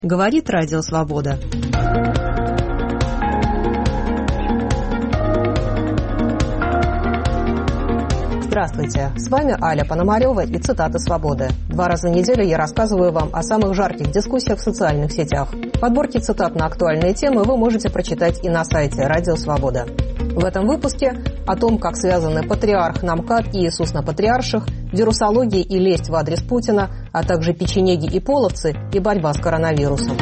Говорит Радио Свобода. Здравствуйте, с вами Аля Пономарева и цитаты «Свободы». 2 раза в неделю я рассказываю вам о самых жарких дискуссиях в социальных сетях. Подборки цитат на актуальные темы вы можете прочитать и на сайте Радио Свобода. В этом выпуске о том, как связаны патриарх Намкат и Иисус на патриарших, вирусология и лесть в адрес Путина, а также печенеги и половцы и борьба с коронавирусом.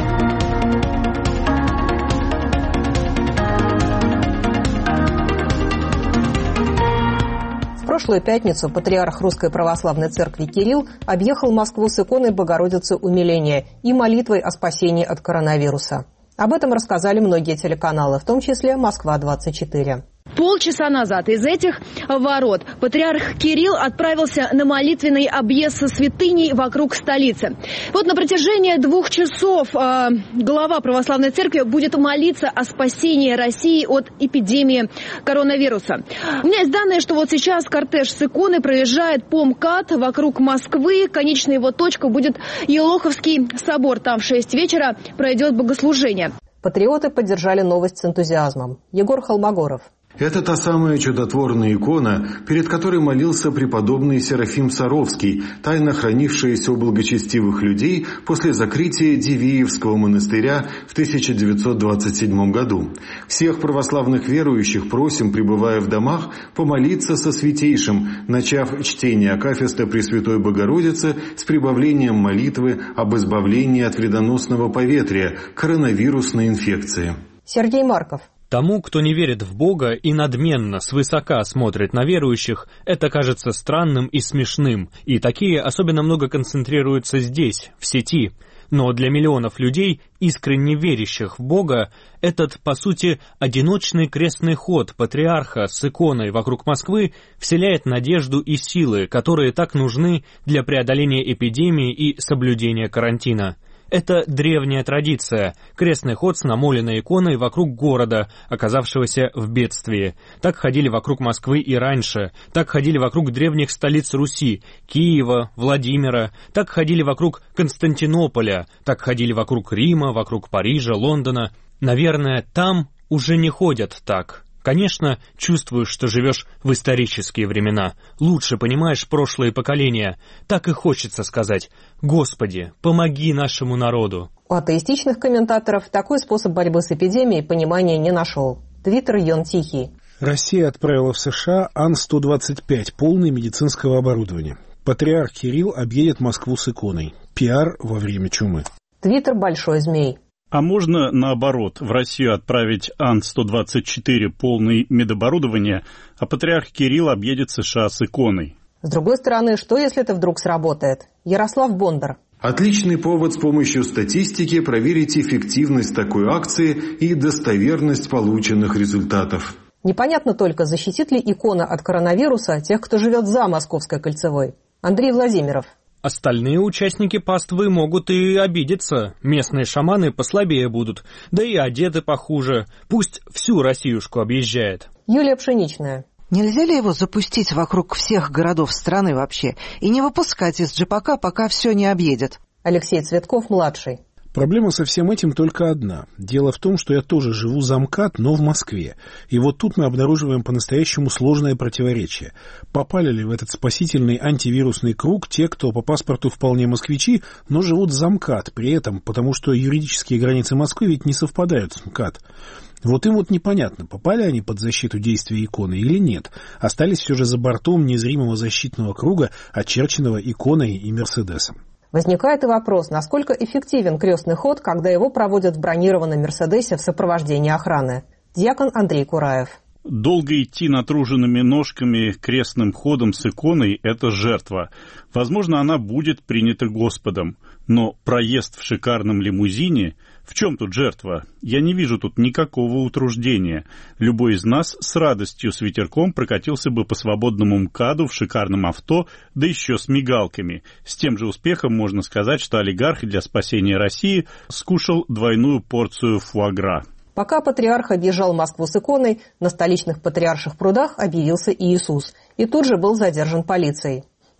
В прошлую пятницу патриарх Русской Православной Церкви Кирилл объехал Москву с иконой Богородицы Умиления и молитвой о спасении от коронавируса. Об этом рассказали многие телеканалы, в том числе «Москва-24». Полчаса назад из этих ворот патриарх Кирилл отправился на молитвенный объезд со святыней вокруг столицы. Вот на протяжении 2 часов глава Православной Церкви будет молиться о спасении России от эпидемии коронавируса. У меня есть данные, что вот сейчас кортеж с иконой проезжает по МКАД вокруг Москвы. Конечная его точка будет Елоховский собор. Там в 6 вечера пройдет богослужение. Патриоты поддержали новость с энтузиазмом. Егор Холмогоров. Это та самая чудотворная икона, перед которой молился преподобный Серафим Саровский, тайно хранившаяся у благочестивых людей после закрытия Дивеевского монастыря в 1927 году. Всех православных верующих просим, пребывая в домах, помолиться со Святейшим, начав чтение акафиста Пресвятой Богородицы с прибавлением молитвы об избавлении от вредоносного поветрия, коронавирусной инфекции. Сергей Марков. Тому, кто не верит в Бога и надменно, свысока смотрит на верующих, это кажется странным и смешным, и такие особенно много концентрируются здесь, в сети. Но для миллионов людей, искренне верящих в Бога, этот, по сути, одиночный крестный ход патриарха с иконой вокруг Москвы вселяет надежду и силы, которые так нужны для преодоления эпидемии и соблюдения карантина. Это древняя традиция – крестный ход с намоленной иконой вокруг города, оказавшегося в бедствии. Так ходили вокруг Москвы и раньше, так ходили вокруг древних столиц Руси – Киева, Владимира, так ходили вокруг Константинополя, так ходили вокруг Рима, вокруг Парижа, Лондона. Наверное, там уже не ходят так. Конечно, чувствуешь, что живешь в исторические времена, лучше понимаешь прошлые поколения. Так и хочется сказать: «Господи, помоги нашему народу». У атеистичных комментаторов такой способ борьбы с эпидемией понимания не нашел. Твиттер Йон Тихий. Россия отправила в США Ан-125, полный медицинского оборудования. Патриарх Кирилл объедет Москву с иконой. Пиар во время чумы. Твиттер Большой Змей. А можно, наоборот, в Россию отправить Ан-124 полный медоборудования, а патриарх Кирилл объедет США с иконой? С другой стороны, что если это вдруг сработает? Ярослав Бондар. Отличный повод с помощью статистики проверить эффективность такой акции и достоверность полученных результатов. Непонятно только, защитит ли икона от коронавируса тех, кто живет за Московской кольцевой. Андрей Владимиров. Остальные участники паствы могут и обидеться. Местные шаманы послабее будут, да и одеты похуже. Пусть всю Россиюшку объезжает. Юлия Пшеничная. Нельзя ли его запустить вокруг всех городов страны вообще и не выпускать из ДЖПК, пока все не объедет? Алексей Цветков-младший. Проблема со всем этим только одна. Дело в том, что я тоже живу за МКАД, но в Москве. И вот тут мы обнаруживаем по-настоящему сложное противоречие. Попали ли в этот спасительный антивирусный круг те, кто по паспорту вполне москвичи, но живут за МКАД при этом, потому что юридические границы Москвы ведь не совпадают с МКАД. Вот им вот непонятно, попали они под защиту действия иконы или нет. Остались все же за бортом незримого защитного круга, очерченного иконой и Мерседесом. Возникает и вопрос, насколько эффективен крестный ход, когда его проводят в бронированном «Мерседесе» в сопровождении охраны. Дьякон Андрей Кураев. Долго идти натруженными ножками крестным ходом с иконой – это жертва. Возможно, она будет принята Господом. Но проезд в шикарном лимузине – в чем тут жертва? Я не вижу тут никакого утруждения. Любой из нас с радостью с ветерком прокатился бы по свободному МКАДу в шикарном авто, да еще с мигалками. С тем же успехом можно сказать, что олигарх для спасения России скушал двойную порцию фуагра. Пока патриарх объезжал Москву с иконой, на столичных патриарших прудах объявился Иисус и тут же был задержан полицией.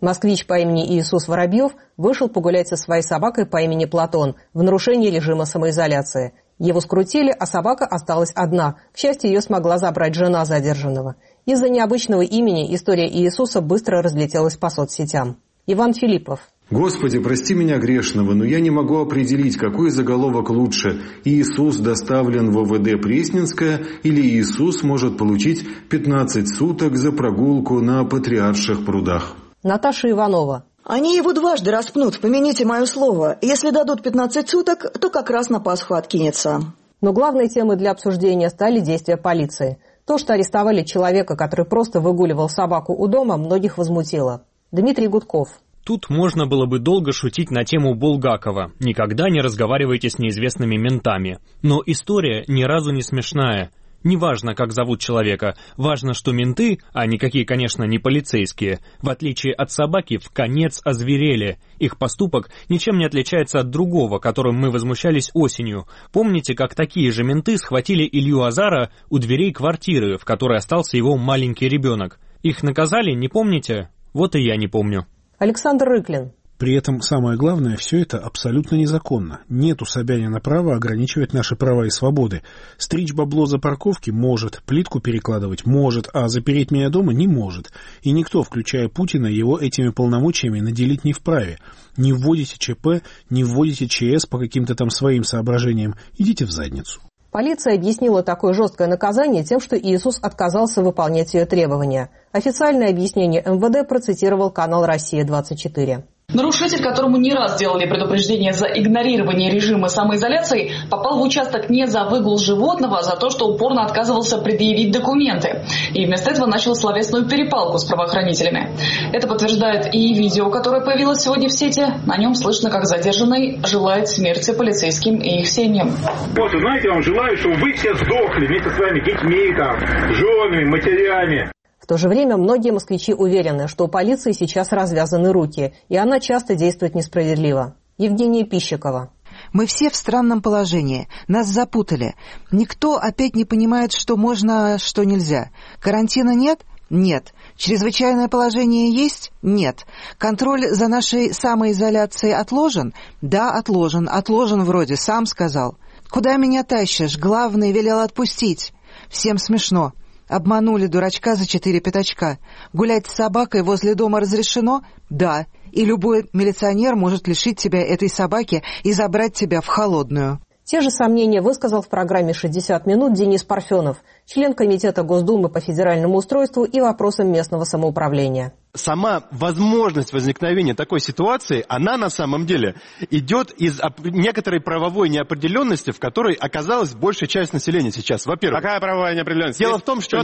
Москвич по имени Иисус Воробьев вышел погулять со своей собакой по имени Платон в нарушении режима самоизоляции. Его скрутили, а собака осталась одна. К счастью, ее смогла забрать жена задержанного. Из-за необычного имени история Иисуса быстро разлетелась по соцсетям. Иван Филиппов. «Господи, прости меня грешного, но я не могу определить, какой заголовок лучше. Иисус доставлен в ОВД Пресненское или Иисус может получить 15 суток за прогулку на Патриарших прудах». Наташа Иванова. Они его дважды распнут, помяните мое слово. Если дадут 15 суток, то как раз на Пасху откинется. Но главной темой для обсуждения стали действия полиции. То, что арестовали человека, который просто выгуливал собаку у дома, многих возмутило. Дмитрий Гудков. Тут можно было бы долго шутить на тему Булгакова «Никогда не разговаривайте с неизвестными ментами». Но история ни разу не смешная. Неважно, как зовут человека, важно, что менты, а никакие, конечно, не полицейские, в отличие от собаки, вконец озверели. Их поступок ничем не отличается от другого, которым мы возмущались осенью. Помните, как такие же менты схватили Илью Азара у дверей квартиры, в которой остался его маленький ребенок? Их наказали, не помните? Вот и я не помню. Александр Рыклин. При этом самое главное, все это абсолютно незаконно. Нет у Собянина права ограничивать наши права и свободы. Стричь бабло за парковки может, плитку перекладывать может, а запереть меня дома не может. И никто, включая Путина, его этими полномочиями наделить не вправе. Не вводите ЧП, не вводите ЧС по каким-то там своим соображениям. Идите в задницу. Полиция объяснила такое жесткое наказание тем, что Иисус отказался выполнять ее требования. Официальное объяснение МВД процитировал канал «Россия-24». Нарушитель, которому не раз делали предупреждение за игнорирование режима самоизоляции, попал в участок не за выгул животного, а за то, что упорно отказывался предъявить документы. И вместо этого начал словесную перепалку с правоохранителями. Это подтверждает и видео, которое появилось сегодня в сети. На нем слышно, как задержанный желает смерти полицейским и их семьям. Вот, знаете, я вам желаю, чтобы вы все сдохли вместе с своими детьми, женами, матерями. В то же время многие москвичи уверены, что у полиции сейчас развязаны руки, и она часто действует несправедливо. Евгения Пищикова. Мы все в странном положении. Нас запутали. Никто опять не понимает, что можно, что нельзя. Карантина нет? Нет. Чрезвычайное положение есть? Нет. Контроль за нашей самоизоляцией отложен? Да, отложен. Отложен вроде, сам сказал. Куда меня тащишь? Главный велел отпустить. Всем смешно. Обманули дурачка за 4 пятачка. Гулять с собакой возле дома разрешено? Да. И любой милиционер может лишить тебя этой собаки и забрать тебя в холодную. Те же сомнения высказал в программе «60 минут» Денис Парфенов, член Комитета Госдумы по федеральному устройству и вопросам местного самоуправления. Сама возможность возникновения такой ситуации, она на самом деле идет из некоторой правовой неопределенности, в которой оказалась большая часть населения сейчас. Во-первых, какая правовая неопределенность? Дело в том, что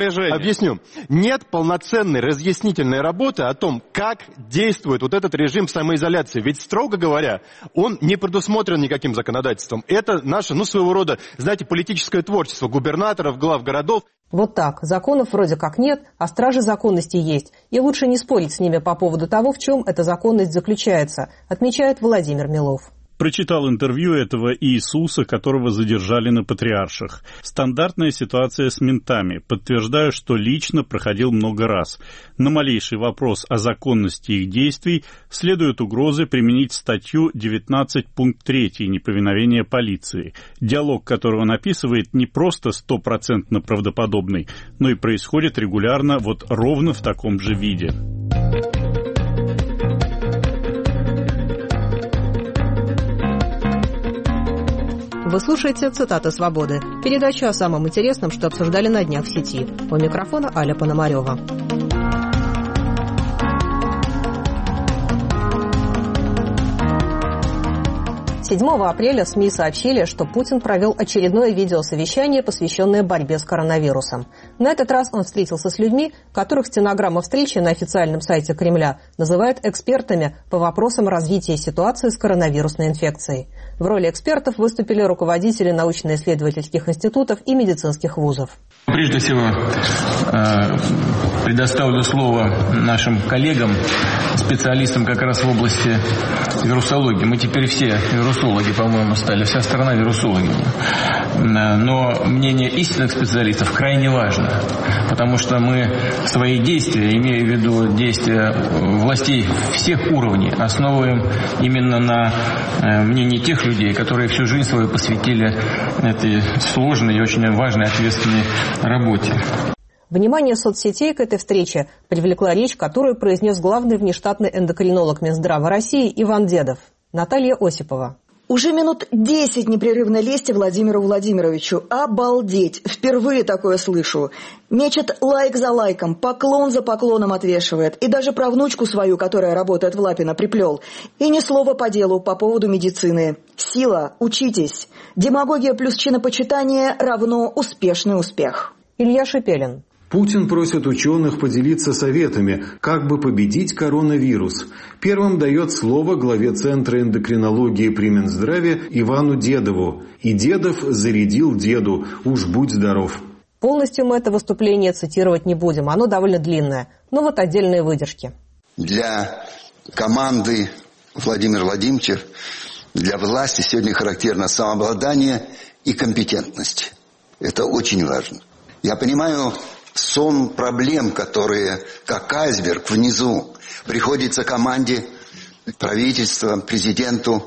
нет полноценной разъяснительной работы о том, как действует вот этот режим самоизоляции. Ведь, строго говоря, он не предусмотрен никаким законодательством. Это наше, своего рода, знаете, политическое творчество губернаторов, глав городов. Вот так. Законов вроде как нет, а стражи законности есть. И лучше не спорить с ними по поводу того, в чем эта законность заключается, отмечает Владимир Милов. Прочитал интервью этого Иисуса, которого задержали на Патриарших. Стандартная ситуация с ментами. Подтверждаю, что лично проходил много раз. На малейший вопрос о законности их действий следуют угрозы применить статью 19 пункт 3 «Неповиновение полиции». Диалог, который он описывает, не просто 100% правдоподобный, но и происходит регулярно вот ровно в таком же виде. Вы слушаете «Цитаты свободы» – передачу о самом интересном, что обсуждали на днях в сети. У микрофона Аля Пономарева. 7 апреля СМИ сообщили, что Путин провел очередное видеосовещание, посвященное борьбе с коронавирусом. На этот раз он встретился с людьми, которых стенограмма встречи на официальном сайте Кремля называет экспертами по вопросам развития ситуации с коронавирусной инфекцией. В роли экспертов выступили руководители научно-исследовательских институтов и медицинских вузов. Прежде всего, предоставлю слово нашим коллегам, специалистам как раз в области вирусологии. Мы теперь все вирусологи, по-моему, стали, вся страна вирусологи. Но мнение истинных специалистов крайне важно, потому что мы свои действия, имея в виду действия властей всех уровней, основываем именно на мнении тех людей, которые всю жизнь свою посвятили этой сложной и очень важной ответственной работе. Внимание соцсетей к этой встрече привлекла речь, которую произнес главный внештатный эндокринолог Минздрава России Иван Дедов. Наталья Осипова. Уже минут 10 непрерывно лести Владимиру Владимировичу. Обалдеть! Впервые такое слышу. Мечет лайк за лайком, поклон за поклоном отвешивает. И даже правнучку свою, которая работает в Лапино, приплел. И ни слова по делу по поводу медицины. Сила, учитесь. Демагогия плюс чинопочитание равно успешный успех. Илья Шепелин. Путин просит ученых поделиться советами, как бы победить коронавирус. Первым дает слово главе Центра эндокринологии при Минздраве Ивану Дедову. И Дедов зарядил деду «Уж будь здоров». Полностью мы это выступление цитировать не будем, оно довольно длинное, но вот отдельные выдержки. Для команды Владимира Владимировича, для власти сегодня характерно самообладание и компетентность. Это очень важно. Я понимаю сон проблем, которые, как айсберг внизу, приходится команде, правительству, президенту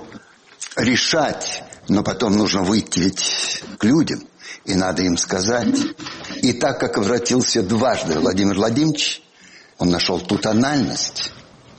решать. Но потом нужно выйти ведь к людям, и надо им сказать. И так как обратился дважды Владимир Владимирович, он нашел ту тональность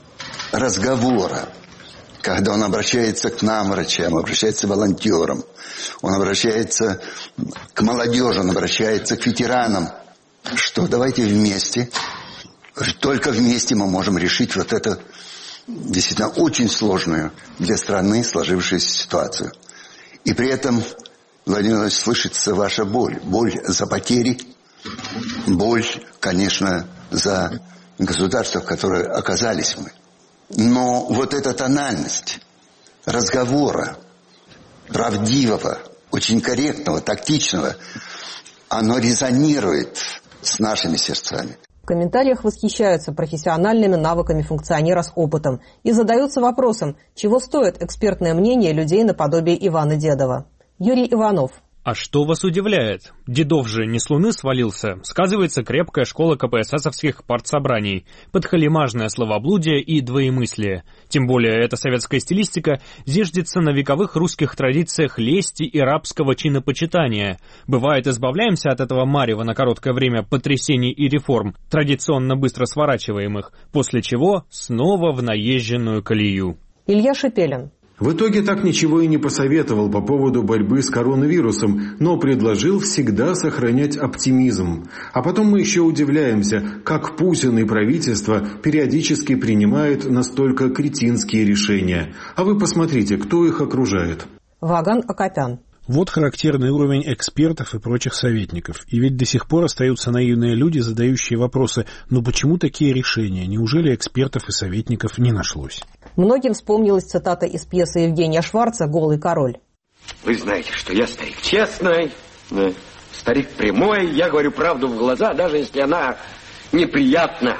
разговора, когда он обращается к нам, врачам, обращается к волонтерам, он обращается к молодежи, он обращается к ветеранам. Что давайте вместе, только вместе мы можем решить вот эту действительно очень сложную для страны сложившуюся ситуацию. И при этом, Владимир Владимирович, слышится ваша боль. Боль за потери, боль, конечно, за государство, в которое оказались мы. Но вот эта тональность разговора, правдивого, очень корректного, тактичного, оно резонирует с нашими сердцами. В комментариях восхищаются профессиональными навыками функционера с опытом и задаются вопросом, чего стоит экспертное мнение людей наподобие Ивана Дедова. Юрий Иванов. А что вас удивляет? Дедов же не с луны свалился. Сказывается крепкая школа КПССовских партсобраний, подхалимажное словоблудие и двоемыслие. Тем более эта советская стилистика зиждется на вековых русских традициях лести и рабского чинопочитания. Бывает, избавляемся от этого марева на короткое время потрясений и реформ, традиционно быстро сворачиваемых, после чего снова в наезженную колею. Илья Шепелин. В итоге так ничего и не посоветовал по поводу борьбы с коронавирусом, но предложил всегда сохранять оптимизм. А потом мы еще удивляемся, как Путин и правительство периодически принимают настолько кретинские решения. А вы посмотрите, кто их окружает. Ваган Акопян. Вот характерный уровень экспертов и прочих советников. И ведь до сих пор остаются наивные люди, задающие вопросы, ну почему такие решения? Неужели экспертов и советников не нашлось? Многим вспомнилась цитата из пьесы Евгения Шварца «Голый король». Вы знаете, что я старик честный, старик прямой, я говорю правду в глаза, даже если она неприятна.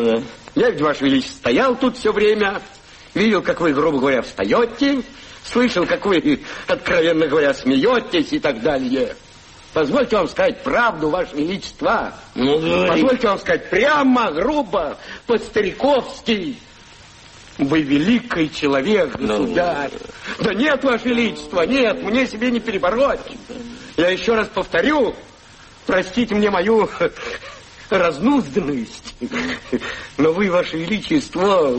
Я ведь, Ваше Величество, стоял тут все время, видел, как вы, грубо говоря, встаете, слышал, как вы, откровенно говоря, смеетесь и так далее. Позвольте вам сказать правду, Ваше Величество. Позвольте вам сказать прямо, грубо, по-стариковски. Вы великий человек, государь. Да нет, Ваше Величество, нет, мне себе не перебороть. Я еще раз повторю, простите мне мою разнузданность, но вы, Ваше Величество,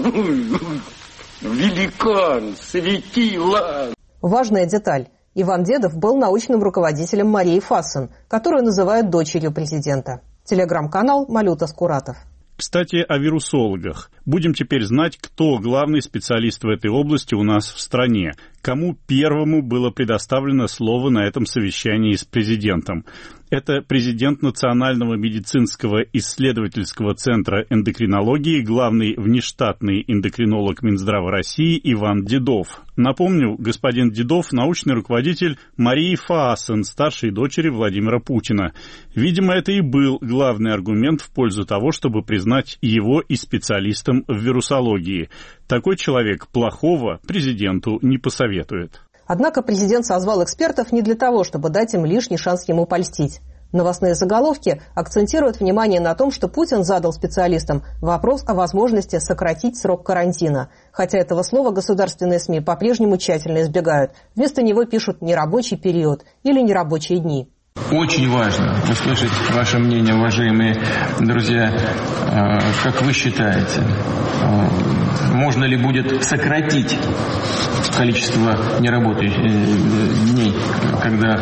великан, светило. Важная деталь. Иван Дедов был научным руководителем Марии Фассен, которую называют дочерью президента. Телеграм-канал «Малюта Скуратов». Кстати, о вирусологах. Будем теперь знать, кто главный специалист в этой области у нас в стране. Кому первому было предоставлено слово на этом совещании с президентом. Это президент Национального медицинского исследовательского центра эндокринологии, главный внештатный эндокринолог Минздрава России Иван Дедов. Напомню, господин Дедов – научный руководитель Марии Фаассен, старшей дочери Владимира Путина. Видимо, это и был главный аргумент в пользу того, чтобы признать его и специалистом в вирусологии. Такой человек плохого президенту не посоветует. Однако президент созвал экспертов не для того, чтобы дать им лишний шанс ему польстить. Новостные заголовки акцентируют внимание на том, что Путин задал специалистам вопрос о возможности сократить срок карантина. Хотя этого слова государственные СМИ по-прежнему тщательно избегают. Вместо него пишут «нерабочий период» или «нерабочие дни». Очень важно услышать ваше мнение, уважаемые друзья. Как вы считаете, можно ли будет сократить количество неработающих дней, когда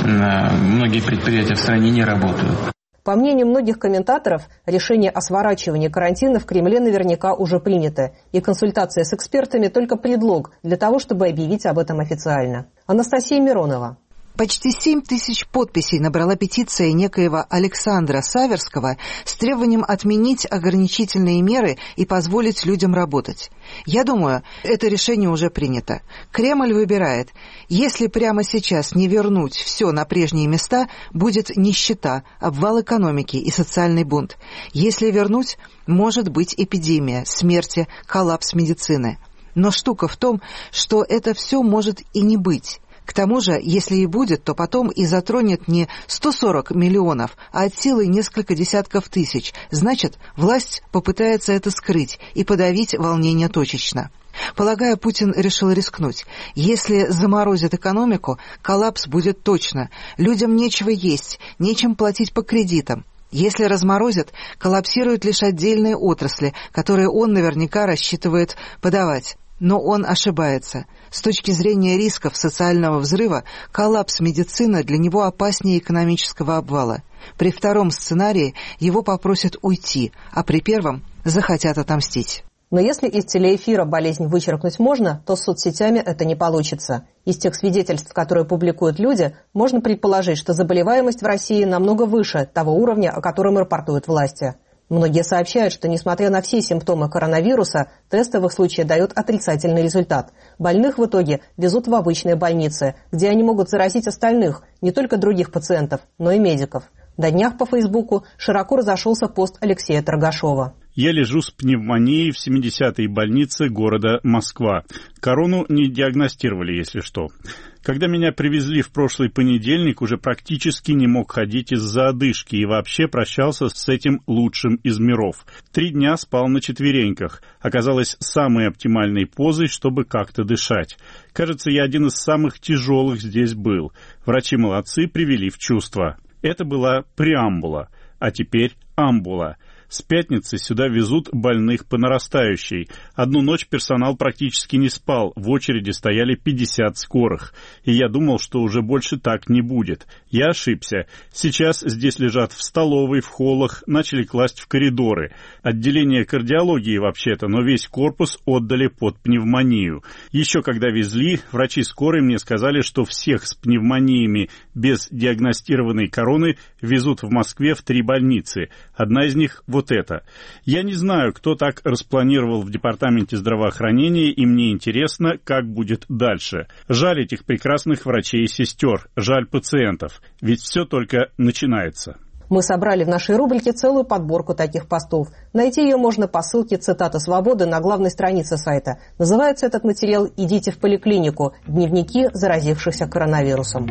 многие предприятия в стране не работают? По мнению многих комментаторов, решение о сворачивании карантина в Кремле наверняка уже принято, и консультация с экспертами только предлог для того, чтобы объявить об этом официально. Анастасия Миронова. Почти 7 тысяч подписей набрала петиция некоего Александра Саверского с требованием отменить ограничительные меры и позволить людям работать. Я думаю, это решение уже принято. Кремль выбирает. Если прямо сейчас не вернуть все на прежние места, будет нищета, обвал экономики и социальный бунт. Если вернуть, может быть эпидемия, смерти, коллапс медицины. Но штука в том, что это все может и не быть. К тому же, если и будет, то потом и затронет не 140 миллионов, а от силы несколько десятков тысяч. Значит, власть попытается это скрыть и подавить волнение точечно. Полагаю, Путин решил рискнуть. Если заморозит экономику, коллапс будет точно. Людям нечего есть, нечем платить по кредитам. Если разморозят, коллапсируют лишь отдельные отрасли, которые он наверняка рассчитывает подавать. Но он ошибается. С точки зрения рисков социального взрыва, коллапс медицины для него опаснее экономического обвала. При втором сценарии его попросят уйти, а при первом захотят отомстить. Но если из телеэфира болезнь вычеркнуть можно, то с соцсетями это не получится. Из тех свидетельств, которые публикуют люди, можно предположить, что заболеваемость в России намного выше того уровня, о котором рапортуют власти. Многие сообщают, что, несмотря на все симптомы коронавируса, тесты в их случае дают отрицательный результат. Больных в итоге везут в обычные больницы, где они могут заразить остальных, не только других пациентов, но и медиков. На днях по Фейсбуку широко разошелся пост Алексея Торгашова. Я лежу с пневмонией в 70-й больнице города Москва. Корону не диагностировали, если что. Когда меня привезли в прошлый понедельник, уже практически не мог ходить из-за одышки и вообще прощался с этим лучшим из миров. 3 дня спал на четвереньках. Оказалось самой оптимальной позой, чтобы как-то дышать. Кажется, я один из самых тяжелых здесь был. Врачи молодцы, привели в чувство. Это была преамбула, а теперь амбула. С пятницы сюда везут больных по нарастающей. Одну ночь персонал практически не спал, в очереди стояли 50 скорых. И я думал, что уже больше так не будет. Я ошибся. Сейчас здесь лежат в столовой, в холлах, начали класть в коридоры. Отделение кардиологии вообще-то, но весь корпус отдали под пневмонию. Еще когда везли, врачи скорой мне сказали, что всех с пневмониями без диагностированной короны везут в Москве в 3 больницы. Одна из них вот это. Я не знаю, кто так распланировал в департаменте здравоохранения, и мне интересно, как будет дальше. Жаль этих прекрасных врачей и сестер, жаль пациентов, ведь все только начинается. Мы собрали в нашей рубрике целую подборку таких постов. Найти ее можно по ссылке «Цитата Свободы» на главной странице сайта. Называется этот материал «Идите в поликлинику. Дневники заразившихся коронавирусом».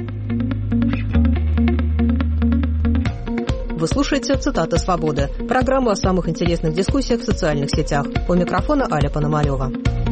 Вы слушаете «Цитаты Свободы» – программу о самых интересных дискуссиях в социальных сетях. У микрофона Аля Пономарева.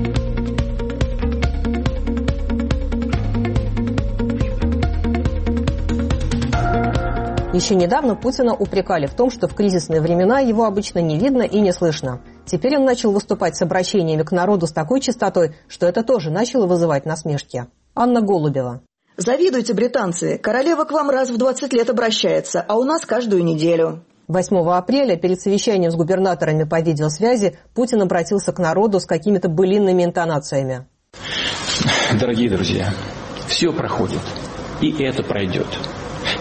Еще недавно Путина упрекали в том, что в кризисные времена его обычно не видно и не слышно. Теперь он начал выступать с обращениями к народу с такой частотой, что это тоже начало вызывать насмешки. Анна Голубева. Завидуйте, британцы. Королева к вам раз в 20 лет обращается, а у нас каждую неделю. 8 апреля перед совещанием с губернаторами по видеосвязи Путин обратился к народу с какими-то былинными интонациями. Дорогие друзья, все проходит, и это пройдет.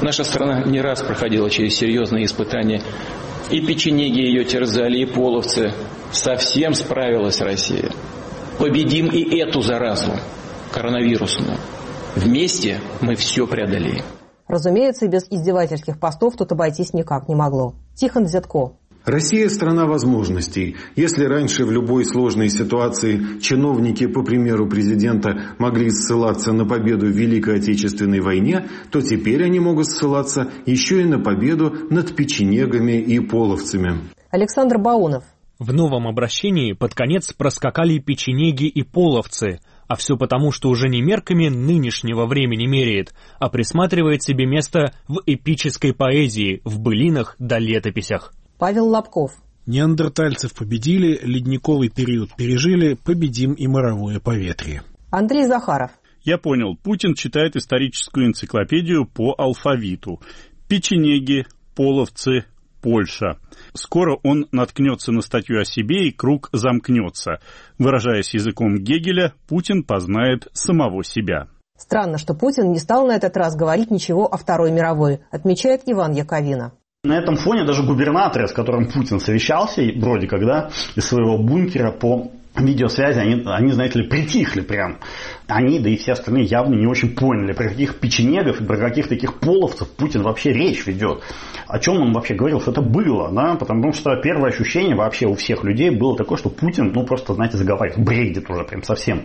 Наша страна не раз проходила через серьезные испытания. И печенеги ее терзали, и половцы. Совсем справилась Россия. Победим и эту заразу, коронавирусную. Вместе мы все преодолеем. Разумеется, без издевательских постов тут обойтись никак не могло. Тихон Дзятко. Россия – страна возможностей. Если раньше в любой сложной ситуации чиновники, по примеру президента, могли ссылаться на победу в Великой Отечественной войне, то теперь они могут ссылаться еще и на победу над печенегами и половцами. Александр Баунов. В новом обращении под конец проскакали печенеги и половцы, а все потому, что уже не мерками нынешнего времени меряет, а присматривает себе место в эпической поэзии, в былинах да летописях. Павел Лобков. Неандертальцев победили, ледниковый период пережили, победим и моровое поветрие. Андрей Захаров. Я понял, Путин читает историческую энциклопедию по алфавиту. Печенеги, половцы, Польша. Скоро он наткнется на статью о себе, и круг замкнется. Выражаясь языком Гегеля, Путин познает самого себя. Странно, что Путин не стал на этот раз говорить ничего о Второй мировой, отмечает Иван Яковина. На этом фоне даже губернаторы, с которым Путин совещался, вроде как, да, из своего бункера по видеосвязи, они, знаете ли, притихли прям. Они, да и все остальные явно не очень поняли, про каких печенегов и про каких таких половцев Путин вообще речь ведет. О чем он вообще говорил, что это было, да, потому что первое ощущение вообще у всех людей было такое, что Путин, просто, знаете, заговаривает, бредит уже прям совсем.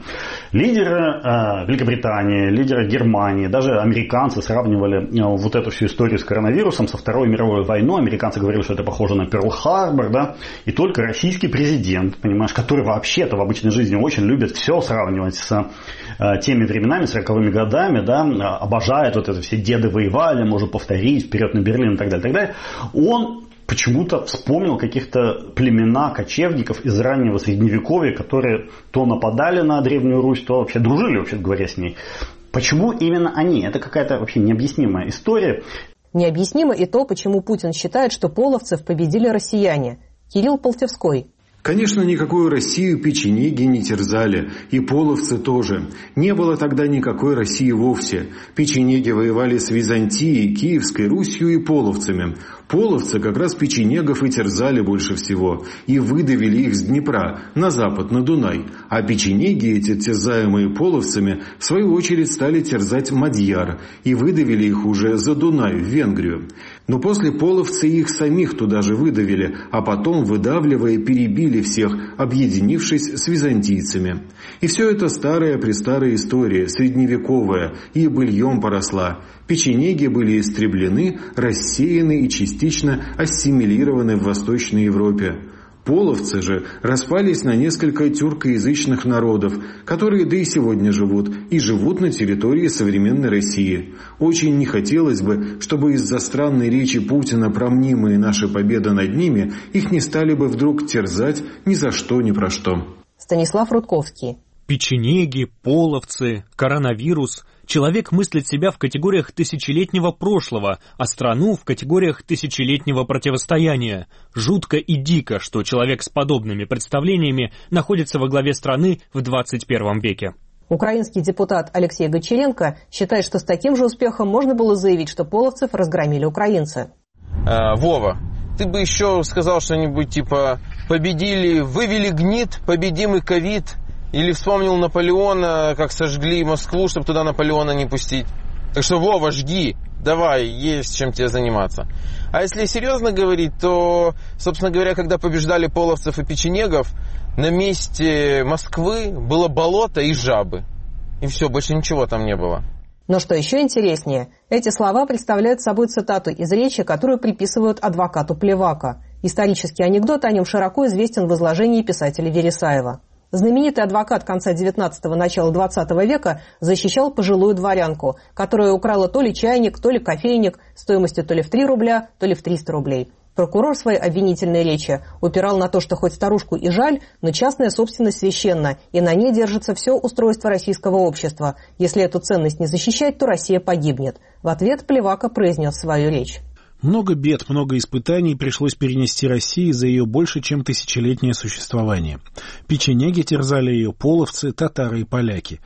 Лидеры Великобритании, лидеры Германии, даже американцы сравнивали вот эту всю историю с коронавирусом со Второй мировой войной. Американцы говорили, что это похоже на Перл-Харбор, да, и только российский президент, понимаешь, который вообще-то в обычной жизни очень любит все сравнивать с теми временами, 40-ми годами, да, обожает вот это все деды воевали, может повторить, вперед на Берлин и так далее, он почему-то вспомнил каких-то племена кочевников из раннего Средневековья, которые то нападали на Древнюю Русь, то вообще дружили, вообще говоря, с ней. Почему именно они? Это какая-то вообще необъяснимая история. Необъяснимо и то, почему Путин считает, что половцев победили россияне. Кирилл Полтевской. Конечно, никакую Россию печенеги не терзали, и половцы тоже. Не было тогда никакой России вовсе. Печенеги воевали с Византией, Киевской Русью и половцами. Половцы как раз печенегов и терзали больше всего, и выдавили их с Днепра на запад, на Дунай. А печенеги, эти терзаемые половцами, в свою очередь стали терзать мадьяр, и выдавили их уже за Дунай, в Венгрию. Но после половцы их самих туда же выдавили, а потом, выдавливая, перебили всех, объединившись с византийцами. И все это старая-престарая история, средневековая, и быльем поросла. Печенеги были истреблены, рассеяны и частично ассимилированы в Восточной Европе. Половцы же распались на несколько тюркоязычных народов, которые да и сегодня живут на территории современной России. Очень не хотелось бы, чтобы из-за странной речи Путина про мнимые наши победы над ними их не стали бы вдруг терзать ни за что, ни про что. Станислав Рудковский. Печенеги, половцы, коронавирус. Человек мыслит себя в категориях тысячелетнего прошлого, а страну в категориях тысячелетнего противостояния. Жутко и дико, что человек с подобными представлениями находится во главе страны в 21 веке. Украинский депутат Алексей Гончаренко считает, что с таким же успехом можно было заявить, что половцев разгромили украинцы. Вова, ты бы еще сказал что-нибудь типа «победили, вывели гнит, победим и ковид». Или вспомнил Наполеона, как сожгли Москву, чтобы туда Наполеона не пустить. Так что, Вова, жги, давай, есть чем тебе заниматься. А если серьезно говорить, то, собственно говоря, когда побеждали половцев и печенегов, на месте Москвы было болото и жабы. И все, больше ничего там не было. Но что еще интереснее, эти слова представляют собой цитату из речи, которую приписывают адвокату Плевака. Исторический анекдот о нем широко известен в изложении писателя Вересаева. Знаменитый адвокат конца 19-го, начала 20 века защищал пожилую дворянку, которая украла то ли чайник, то ли кофейник стоимостью то ли в 3 рубля, то ли в 300 рублей. Прокурор в своей обвинительной речи упирал на то, что хоть старушку и жаль, но частная собственность священна, и на ней держится все устройство российского общества. Если эту ценность не защищать, то Россия погибнет. В ответ Плевака произнес свою речь. Много бед, много испытаний пришлось перенести России за ее больше, чем тысячелетнее существование. Печенеги терзали ее, половцы, татары и поляки.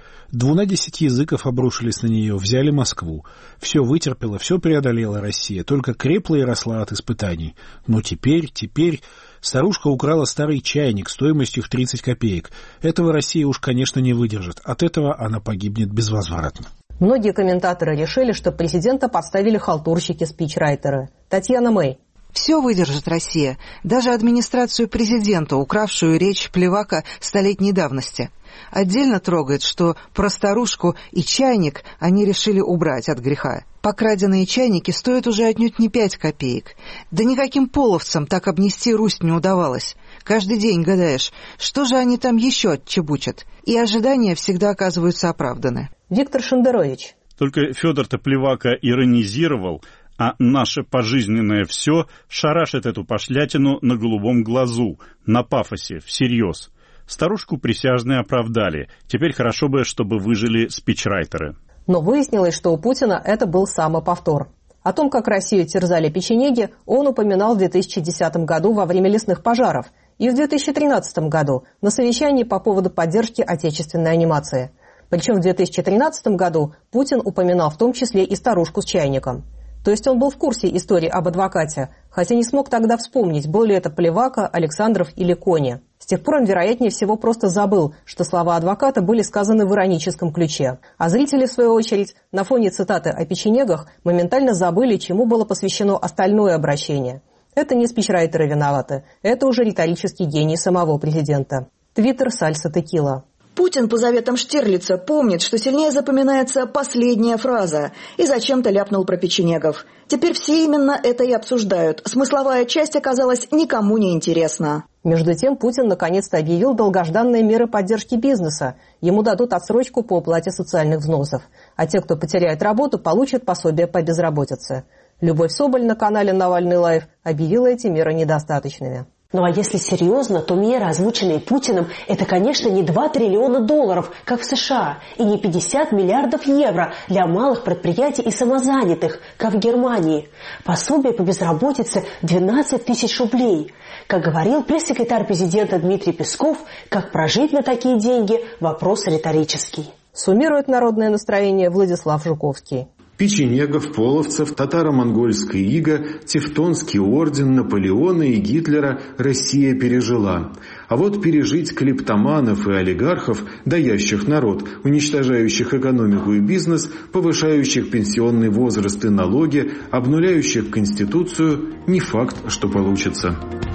12 языков обрушились на нее, взяли Москву. Все вытерпела, все преодолела Россия, только крепла и росла от испытаний. Но теперь... Старушка украла старый чайник стоимостью в 30 копеек. Этого Россия уж, конечно, не выдержит. От этого она погибнет безвозвратно. Многие комментаторы решили, что президента подставили халтурщики-спичрайтеры. Татьяна Мэй. Все выдержит Россия, даже администрацию президента, укравшую речь Плевака столетней давности. Отдельно трогает, что про старушку и чайник они решили убрать от греха. Покраденные чайники стоят уже отнюдь не 5 копеек. Да никаким половцам так обнести Русь не удавалось. Каждый день гадаешь, что же они там еще отчебучат. И ожидания всегда оказываются оправданы. Виктор Шендерович. Только Федор-то Плевака иронизировал, а наше пожизненное все шарашит эту пошлятину на голубом глазу, на пафосе, всерьез. Старушку присяжные оправдали. Теперь хорошо бы, чтобы выжили спичрайтеры. Но выяснилось, что у Путина это был самоповтор. О том, как Россию терзали печенеги, он упоминал в 2010 году во время лесных пожаров и в 2013 году на совещании по поводу поддержки отечественной анимации. Причем в 2013 году Путин упоминал в том числе и старушку с чайником. То есть он был в курсе истории об адвокате, хотя не смог тогда вспомнить, был ли это Плевака, Александров или Кони. С тех пор он, вероятнее всего, просто забыл, что слова адвоката были сказаны в ироническом ключе. А зрители, в свою очередь, на фоне цитаты о печенегах моментально забыли, чему было посвящено остальное обращение. Это не спичрайтеры виноваты, это уже риторический гений самого президента. Твиттер Сальса Текила. Путин по заветам Штирлица помнит, что сильнее запоминается последняя фраза, и зачем-то ляпнул про печенегов. Теперь все именно это и обсуждают. Смысловая часть оказалась никому не интересна. Между тем, Путин наконец-то объявил долгожданные меры поддержки бизнеса. Ему дадут отсрочку по уплате социальных взносов. А те, кто потеряет работу, получат пособие по безработице. Любовь Соболь на канале «Навальный Лайв» объявила эти меры недостаточными. Ну а если серьезно, то меры, озвученные Путиным, это, конечно, не 2 триллиона долларов, как в США, и не 50 миллиардов евро для малых предприятий и самозанятых, как в Германии. Пособие по безработице 12 тысяч рублей. Как говорил пресс-секретарь президента Дмитрий Песков, как прожить на такие деньги – вопрос риторический. Суммирует народное настроение Владислав Жуковский. Печенегов, половцев, татаро-монгольская ига, Тевтонский орден, Наполеона и Гитлера Россия пережила. А вот пережить клептоманов и олигархов, даящих народ, уничтожающих экономику и бизнес, повышающих пенсионный возраст и налоги, обнуляющих Конституцию, не факт, что получится.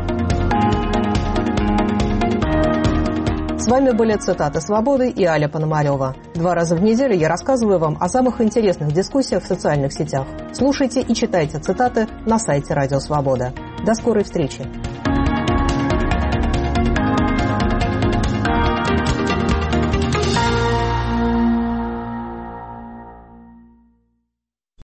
С вами были цитаты «Свободы» и Аля Пономарева. 2 раза в неделю я рассказываю вам о самых интересных дискуссиях в социальных сетях. Слушайте и читайте цитаты на сайте Радио Свобода. До скорой встречи!